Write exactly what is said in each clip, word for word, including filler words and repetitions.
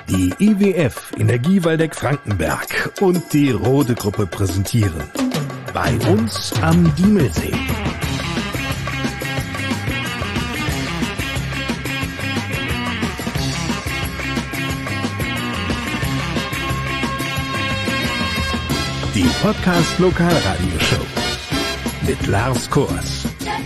Die I W F Energie Waldeck-Frankenberg und die Rode Gruppe präsentieren Bei uns am Diemelsee. Die Podcast Lokalradioshow mit Lars Kors.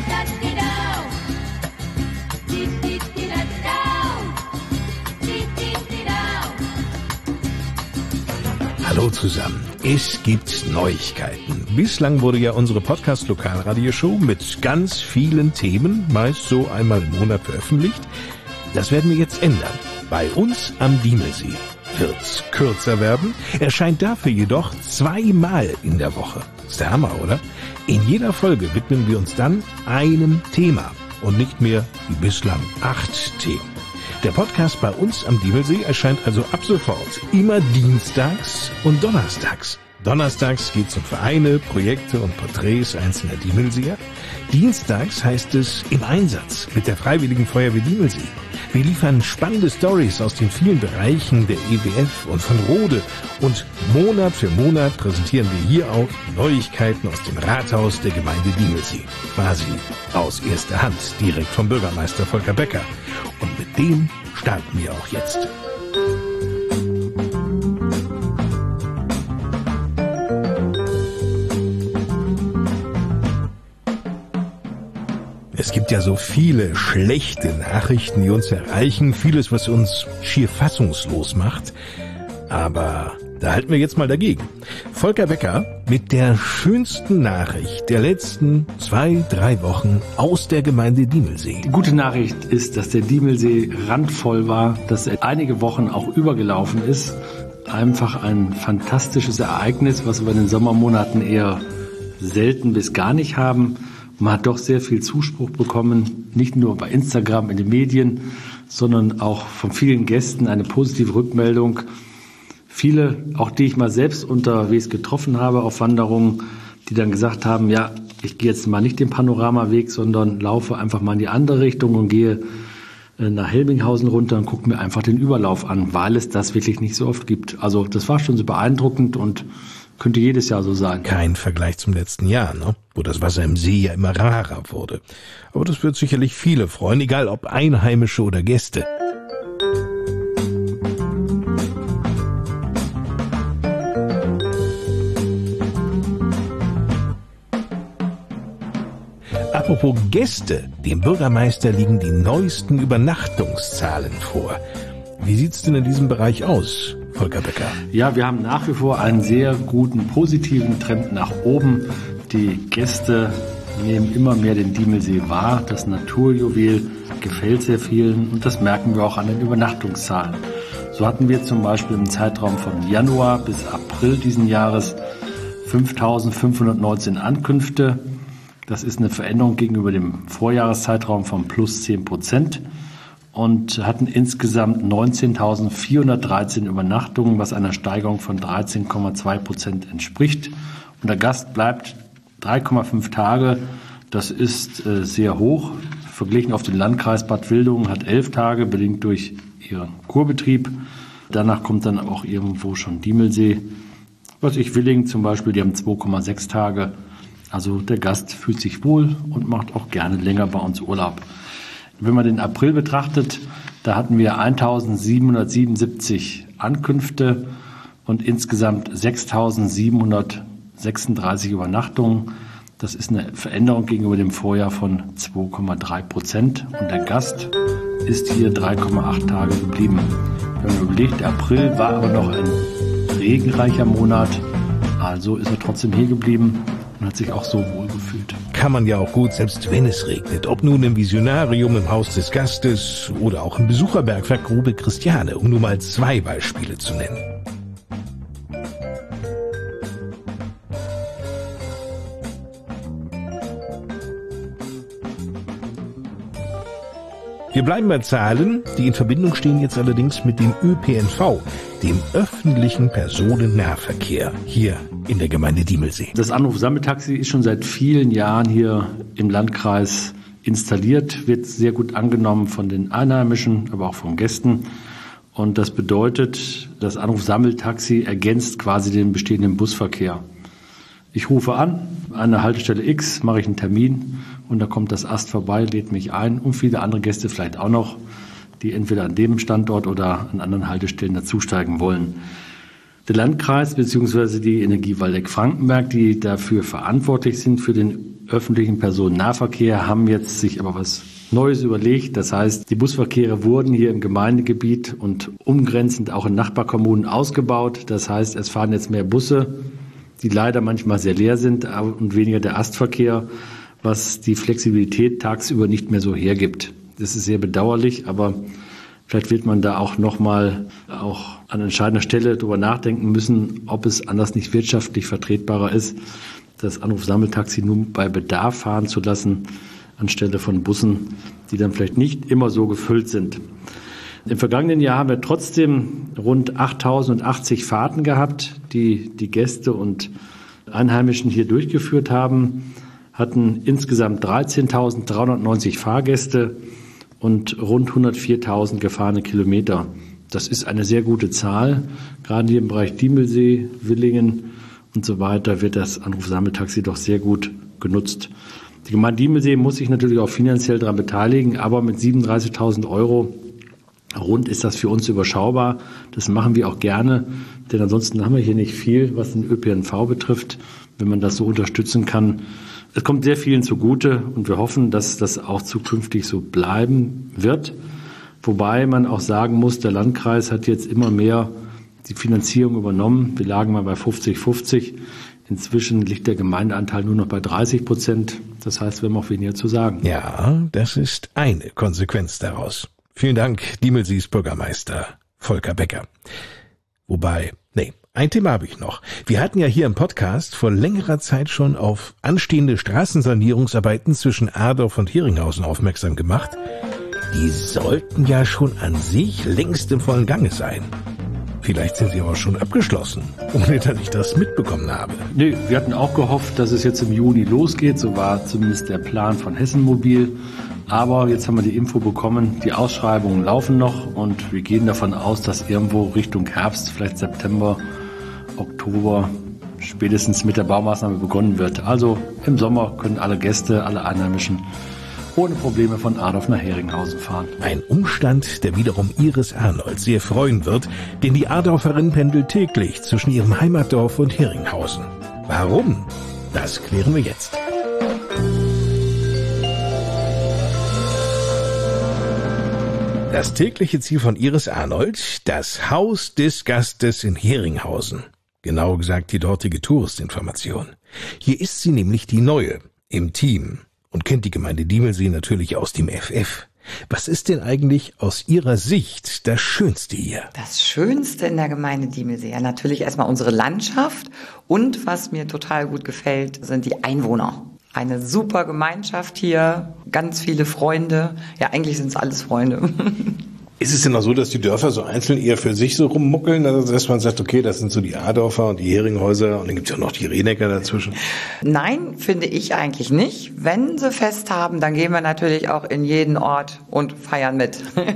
Hallo zusammen, es gibt Neuigkeiten. Bislang wurde ja unsere Podcast-Lokalradioshow mit ganz vielen Themen, meist so einmal im Monat veröffentlicht. Das werden wir jetzt ändern. Bei uns am Diemelsee wird's kürzer werden, erscheint dafür jedoch zweimal in der Woche. Ist der Hammer, oder? In jeder Folge widmen wir uns dann einem Thema und nicht mehr wie bislang acht Themen. Der Podcast bei uns am Diemelsee erscheint also ab sofort immer dienstags und donnerstags. Donnerstags geht's um Vereine, Projekte und Porträts einzelner Diemelseer. Dienstags heißt es im Einsatz mit der Freiwilligen Feuerwehr Diemelsee. Wir liefern spannende Stories aus den vielen Bereichen der E W F und von Rode. Und Monat für Monat präsentieren wir hier auch Neuigkeiten aus dem Rathaus der Gemeinde Diemelsee. Quasi aus erster Hand, direkt vom Bürgermeister Volker Becker. Und mit dem starten wir auch jetzt. Es gibt ja so viele schlechte Nachrichten, die uns erreichen, vieles, was uns schier fassungslos macht. Aber da halten wir jetzt mal dagegen. Volker Becker mit der schönsten Nachricht der letzten zwei, drei Wochen aus der Gemeinde Diemelsee. Die gute Nachricht ist, dass der Diemelsee randvoll war, dass er einige Wochen auch übergelaufen ist. Einfach ein fantastisches Ereignis, was wir in den Sommermonaten eher selten bis gar nicht haben. Man hat doch sehr viel Zuspruch bekommen, nicht nur bei Instagram, in den Medien, sondern auch von vielen Gästen eine positive Rückmeldung. Viele, auch die ich mal selbst unterwegs getroffen habe auf Wanderungen, die dann gesagt haben, ja, ich gehe jetzt mal nicht den Panoramaweg, sondern laufe einfach mal in die andere Richtung und gehe nach Helminghausen runter und gucke mir einfach den Überlauf an, weil es das wirklich nicht so oft gibt. Also das war schon so beeindruckend und könnte jedes Jahr so sein. Kein Vergleich zum letzten Jahr, ne? Wo das Wasser im See ja immer rarer wurde. Aber das wird sicherlich viele freuen, egal ob Einheimische oder Gäste. Apropos Gäste, dem Bürgermeister liegen die neuesten Übernachtungszahlen vor. Wie sieht's denn in diesem Bereich aus, Volker Becker? Ja, wir haben nach wie vor einen sehr guten, positiven Trend nach oben. Die Gäste nehmen immer mehr den Diemelsee wahr. Das Naturjuwel gefällt sehr vielen und das merken wir auch an den Übernachtungszahlen. So hatten wir zum Beispiel im Zeitraum von Januar bis April diesen Jahres fünftausendfünfhundertneunzehn Ankünfte. Das ist eine Veränderung gegenüber dem Vorjahreszeitraum von plus zehn Prozent. Und hatten insgesamt neunzehntausendvierhundertdreizehn Übernachtungen, was einer Steigerung von dreizehn Komma zwei Prozent entspricht. Und der Gast bleibt drei Komma fünf Tage. Das ist äh, sehr hoch. Verglichen auf den Landkreis Bad Wildungen hat elf Tage, bedingt durch ihren Kurbetrieb. Danach kommt dann auch irgendwo schon Diemelsee. Was ich Willingen zum Beispiel, die haben zwei Komma sechs Tage. Also der Gast fühlt sich wohl und macht auch gerne länger bei uns Urlaub. Wenn man den April betrachtet, da hatten wir eintausendsiebenhundertsiebenundsiebzig Ankünfte und insgesamt sechstausendsiebenhundertsechsunddreißig Übernachtungen. Das ist eine Veränderung gegenüber dem Vorjahr von zwei Komma drei Prozent und der Gast ist hier drei Komma acht Tage geblieben. Wenn man überlegt, der April war aber noch ein regenreicher Monat, also ist er trotzdem hier geblieben und hat sich auch so wohl gefühlt. Kann man ja auch gut, selbst wenn es regnet. Ob nun im Visionarium, im Haus des Gastes oder auch im Besucherbergwerk Grube Christiane, um nur mal zwei Beispiele zu nennen. Wir bleiben bei Zahlen, die in Verbindung stehen jetzt allerdings mit dem Ö P N V, dem öffentlichen Personennahverkehr hier in der Gemeinde Diemelsee. Das Anruf-Sammeltaxi ist schon seit vielen Jahren hier im Landkreis installiert, wird sehr gut angenommen von den Einheimischen, aber auch von Gästen. Und das bedeutet, das Anruf-Sammeltaxi ergänzt quasi den bestehenden Busverkehr. Ich rufe an, an der Haltestelle X, mache ich einen Termin und da kommt das Ast vorbei, lädt mich ein und viele andere Gäste vielleicht auch noch, die entweder an dem Standort oder an anderen Haltestellen dazusteigen wollen. Der Landkreis bzw. die Energie Waldeck-Frankenberg, die dafür verantwortlich sind für den öffentlichen Personennahverkehr, haben jetzt sich aber was Neues überlegt. Das heißt, die Busverkehre wurden hier im Gemeindegebiet und umgrenzend auch in Nachbarkommunen ausgebaut. Das heißt, es fahren jetzt mehr Busse, die leider manchmal sehr leer sind und weniger der Astverkehr, was die Flexibilität tagsüber nicht mehr so hergibt. Das ist sehr bedauerlich, aber vielleicht wird man da auch nochmal auch an entscheidender Stelle darüber nachdenken müssen, ob es anders nicht wirtschaftlich vertretbarer ist, das Anruf-Sammeltaxi nur bei Bedarf fahren zu lassen, anstelle von Bussen, die dann vielleicht nicht immer so gefüllt sind. Im vergangenen Jahr haben wir trotzdem rund achttausendachtzig Fahrten gehabt, die die Gäste und Einheimischen hier durchgeführt haben, hatten insgesamt dreizehntausenddreihundertneunzig Fahrgäste und rund hundertviertausend gefahrene Kilometer. Das ist eine sehr gute Zahl. Gerade hier im Bereich Diemelsee, Willingen und so weiter wird das Anruf-Sammeltaxi doch sehr gut genutzt. Die Gemeinde Diemelsee muss sich natürlich auch finanziell daran beteiligen, aber mit siebenunddreißigtausend Euro rund ist das für uns überschaubar. Das machen wir auch gerne, denn ansonsten haben wir hier nicht viel, was den Ö P N V betrifft, wenn man das so unterstützen kann. Es kommt sehr vielen zugute und wir hoffen, dass das auch zukünftig so bleiben wird. Wobei man auch sagen muss, der Landkreis hat jetzt immer mehr die Finanzierung übernommen. Wir lagen mal bei fünfzig fünfzig. Inzwischen liegt der Gemeindeanteil nur noch bei dreißig Prozent. Das heißt, wir haben auch weniger zu sagen. Ja, das ist eine Konsequenz daraus. Vielen Dank, Diemelsees Bürgermeister Volker Becker. Wobei, nee, ein Thema habe ich noch. Wir hatten ja hier im Podcast vor längerer Zeit schon auf anstehende Straßensanierungsarbeiten zwischen Adorf und Heringhausen aufmerksam gemacht. Die sollten ja schon an sich längst im vollen Gange sein. Vielleicht sind sie aber schon abgeschlossen, ohne dass ich das mitbekommen habe. Nee, wir hatten auch gehofft, dass es jetzt im Juni losgeht. So war zumindest der Plan von Hessen Mobil. Aber jetzt haben wir die Info bekommen, die Ausschreibungen laufen noch und wir gehen davon aus, dass irgendwo Richtung Herbst, vielleicht September, Oktober, spätestens mit der Baumaßnahme begonnen wird. Also im Sommer können alle Gäste, alle Einheimischen ohne Probleme von Adorf nach Heringhausen fahren. Ein Umstand, der wiederum Iris Arnold sehr freuen wird, denn die Adorferin pendelt täglich zwischen ihrem Heimatdorf und Heringhausen. Warum? Das klären wir jetzt. Das tägliche Ziel von Iris Arnold, das Haus des Gastes in Heringhausen. Genau gesagt die dortige Touristinformation. Hier ist sie nämlich die Neue im Team und kennt die Gemeinde Diemelsee natürlich aus dem F F. Was ist denn eigentlich aus Ihrer Sicht das Schönste hier? Das Schönste in der Gemeinde Diemelsee, ja, natürlich erstmal unsere Landschaft und was mir total gut gefällt, sind die Einwohner. Eine super Gemeinschaft hier, ganz viele Freunde. Ja, eigentlich sind es alles Freunde. Ist es denn auch so, dass die Dörfer so einzeln eher für sich so rummuckeln, also dass man sagt, okay, das sind so die Adorfer und die Heringhäuser und dann gibt es ja auch noch die Rehnecker dazwischen? Nein, finde ich eigentlich nicht. Wenn sie Fest haben, dann gehen wir natürlich auch in jeden Ort und feiern mit.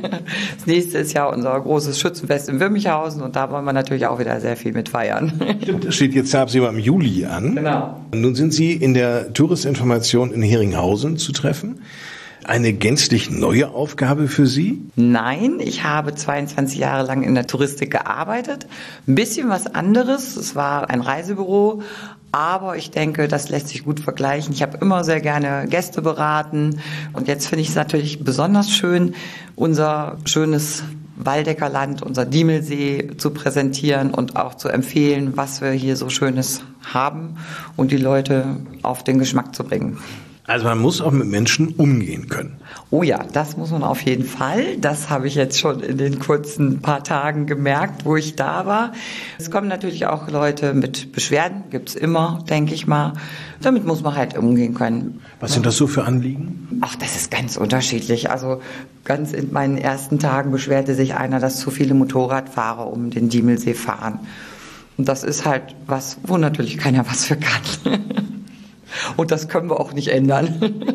Das nächste ist ja unser großes Schützenfest in Würmichhausen und da wollen wir natürlich auch wieder sehr viel mit feiern. Stimmt, das steht jetzt aber im Juli an. Genau. Nun sind Sie in der Touristinformation in Heringhausen zu treffen. Eine gänzlich neue Aufgabe für Sie? Nein, ich habe zweiundzwanzig Jahre lang in der Touristik gearbeitet. Ein bisschen was anderes. Es war ein Reisebüro, aber ich denke, das lässt sich gut vergleichen. Ich habe immer sehr gerne Gäste beraten und jetzt finde ich es natürlich besonders schön, unser schönes Waldecker Land, unser Diemelsee zu präsentieren und auch zu empfehlen, was wir hier so Schönes haben und die Leute auf den Geschmack zu bringen. Also man muss auch mit Menschen umgehen können. Oh ja, das muss man auf jeden Fall. Das habe ich jetzt schon in den kurzen paar Tagen gemerkt, wo ich da war. Es kommen natürlich auch Leute mit Beschwerden, gibt's immer, denke ich mal. Damit muss man halt umgehen können. Was sind das so für Anliegen? Ach, das ist ganz unterschiedlich. Also ganz in meinen ersten Tagen beschwerte sich einer, dass zu viele Motorradfahrer um den Diemelsee fahren. Und das ist halt was, wo natürlich keiner was für kann. Und das können wir auch nicht ändern.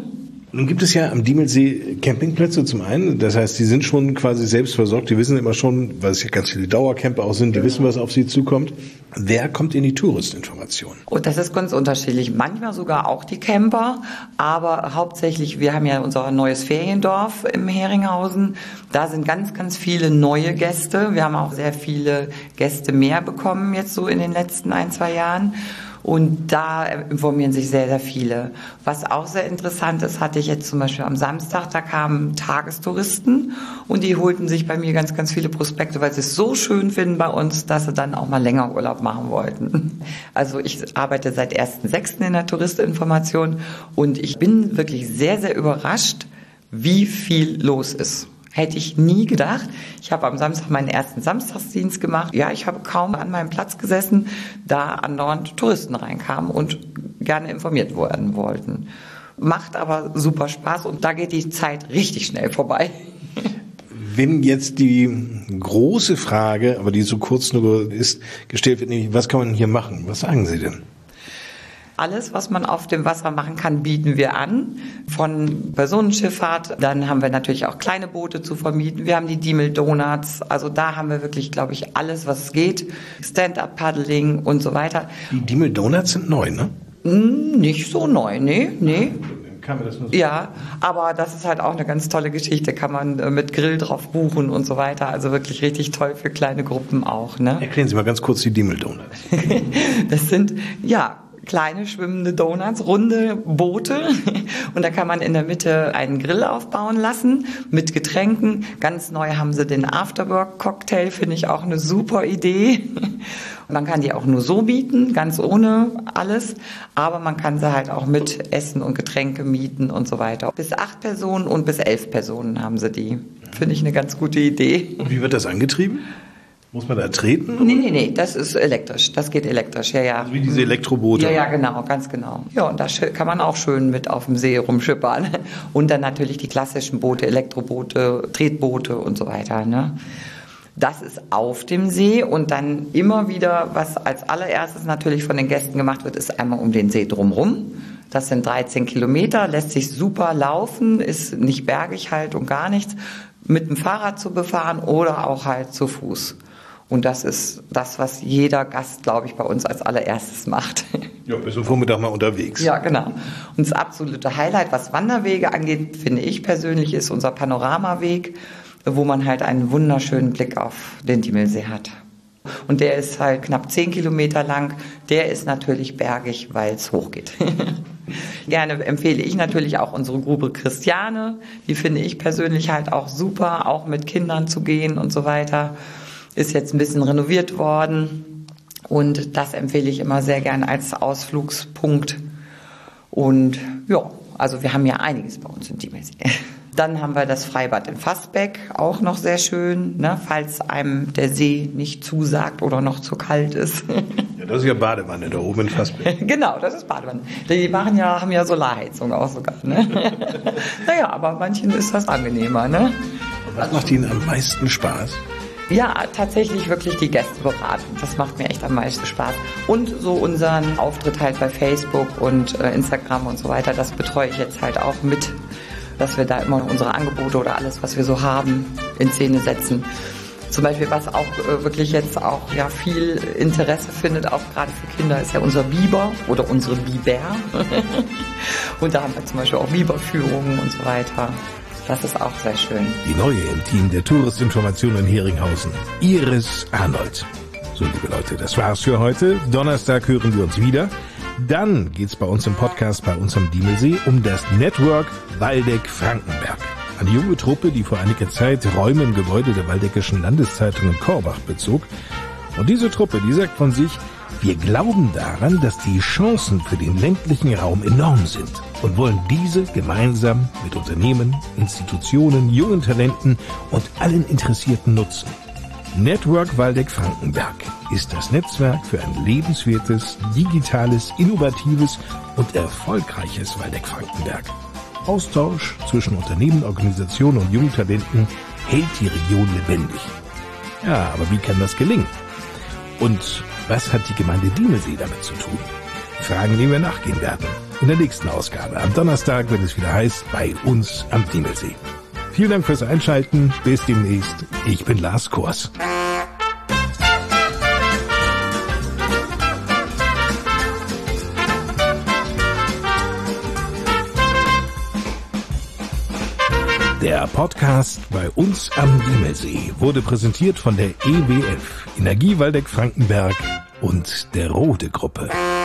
Nun gibt es ja am Diemelsee Campingplätze zum einen, das heißt, die sind schon quasi selbst versorgt, die wissen immer schon, weil es ja ganz viele Dauercamper auch sind, die wissen, was auf sie zukommt. Wer kommt in die Touristinformation? Und das ist ganz unterschiedlich, manchmal sogar auch die Camper, aber hauptsächlich, wir haben ja unser neues Feriendorf im Heringhausen, da sind ganz, ganz viele neue Gäste, wir haben auch sehr viele Gäste mehr bekommen jetzt so in den letzten ein, zwei Jahren. Und da informieren sich sehr, sehr viele. Was auch sehr interessant ist, hatte ich jetzt zum Beispiel am Samstag, da kamen Tagestouristen und die holten sich bei mir ganz, ganz viele Prospekte, weil sie es so schön finden bei uns, dass sie dann auch mal länger Urlaub machen wollten. Also ich arbeite seit ersten sechsten in der Touristinformation und ich bin wirklich sehr, sehr überrascht, wie viel los ist. Hätte ich nie gedacht. Ich habe am Samstag meinen ersten Samstagsdienst gemacht. Ja, ich habe kaum an meinem Platz gesessen, da andauernd Touristen reinkamen und gerne informiert werden wollten. Macht aber super Spaß und da geht die Zeit richtig schnell vorbei. Wenn jetzt die große Frage, aber die so kurz nur ist, gestellt wird, nämlich, was kann man hier machen? Was sagen Sie denn? Alles, was man auf dem Wasser machen kann, bieten wir an. Von Personenschifffahrt, dann haben wir natürlich auch kleine Boote zu vermieten. Wir haben die Diemel Donuts, also da haben wir wirklich, glaube ich, alles, was es geht. Stand-up-Paddling und so weiter. Die Diemel Donuts sind neu, ne? Nicht so neu, nee, nee. Kann man das nur so? Ja, aber das ist halt auch eine ganz tolle Geschichte, kann man mit Grill drauf buchen und so weiter. Also wirklich richtig toll für kleine Gruppen auch, ne? Erklären Sie mal ganz kurz die Diemel Donuts. Das sind, ja... kleine schwimmende Donuts, runde Boote und da kann man in der Mitte einen Grill aufbauen lassen mit Getränken. Ganz neu haben sie den Afterwork-Cocktail, finde ich auch eine super Idee. Man kann die auch nur so bieten, ganz ohne alles, aber man kann sie halt auch mit Essen und Getränke mieten und so weiter. Bis acht Personen und bis elf Personen haben sie die. Finde ich eine ganz gute Idee. Und wie wird das angetrieben? Muss man da treten? Nee, nee, nee, das ist elektrisch. Das geht elektrisch, ja, ja. Also wie diese Elektroboote? Ja, ja, genau, ganz genau. Ja, und da kann man auch schön mit auf dem See rumschippern. Und dann natürlich die klassischen Boote, Elektroboote, Tretboote und so weiter, ne? Das ist auf dem See und dann immer wieder, was als allererstes natürlich von den Gästen gemacht wird, ist einmal um den See drumherum. Das sind dreizehn Kilometer, lässt sich super laufen, ist nicht bergig halt und gar nichts, mit dem Fahrrad zu befahren oder auch halt zu Fuß. Und das ist das, was jeder Gast, glaube ich, bei uns als allererstes macht. Ja, bist du Vormittag mal unterwegs. Ja, genau. Und das absolute Highlight, was Wanderwege angeht, finde ich persönlich, ist unser Panoramaweg, wo man halt einen wunderschönen Blick auf den Diemelsee hat. Und der ist halt knapp zehn Kilometer lang. Der ist natürlich bergig, weil es hochgeht. Gerne empfehle ich natürlich auch unsere Grube Christiane. Die finde ich persönlich halt auch super, auch mit Kindern zu gehen und so weiter. Ist jetzt ein bisschen renoviert worden und das empfehle ich immer sehr gern als Ausflugspunkt. Und ja, also wir haben ja einiges bei uns in Diemelsee. Dann haben wir das Freibad in Fassbeck, auch noch sehr schön, ne, falls einem der See nicht zusagt oder noch zu kalt ist. Ja, das ist ja Badewanne da oben in Fassbeck. Genau, das ist Badewanne. Die machen ja, haben ja Solarheizung auch sogar. Ne? Naja, aber manchen ist das angenehmer. Ne? Und was macht Ihnen am meisten Spaß? Ja, tatsächlich wirklich die Gäste beraten. Das macht mir echt am meisten Spaß. Und so unseren Auftritt halt bei Facebook und äh, Instagram und so weiter, das betreue ich jetzt halt auch mit, dass wir da immer unsere Angebote oder alles, was wir so haben, in Szene setzen. Zum Beispiel, was auch äh, wirklich jetzt auch ja viel Interesse findet, auch gerade für Kinder, ist ja unser Biber oder unsere Biber. Und da haben wir zum Beispiel auch Biberführungen und so weiter. Das ist auch sehr schön. Die neue im Team der Touristinformation in Heringhausen, Iris Arnold. So, liebe Leute, das war's für heute. Donnerstag hören wir uns wieder. Dann geht's bei uns im Podcast bei uns am Diemelsee um das Network Waldeck-Frankenberg. Eine junge Truppe, die vor einiger Zeit Räume im Gebäude der Waldeckischen Landeszeitung in Korbach bezog. Und diese Truppe, die sagt von sich, wir glauben daran, dass die Chancen für den ländlichen Raum enorm sind und wollen diese gemeinsam mit Unternehmen, Institutionen, jungen Talenten und allen Interessierten nutzen. Network Waldeck-Frankenberg ist das Netzwerk für ein lebenswertes, digitales, innovatives und erfolgreiches Waldeck-Frankenberg. Austausch zwischen Unternehmen, Organisationen und jungen Talenten hält die Region lebendig. Ja, aber wie kann das gelingen? Und was hat die Gemeinde Diemelsee damit zu tun? Fragen, denen wir nachgehen werden. In der nächsten Ausgabe am Donnerstag, wenn es wieder heißt, bei uns am Diemelsee. Vielen Dank fürs Einschalten. Bis demnächst. Ich bin Lars Kors. Der Podcast bei uns am Diemelsee wurde präsentiert von der E W F, Energie Waldeck Frankenberg und der Rode Gruppe.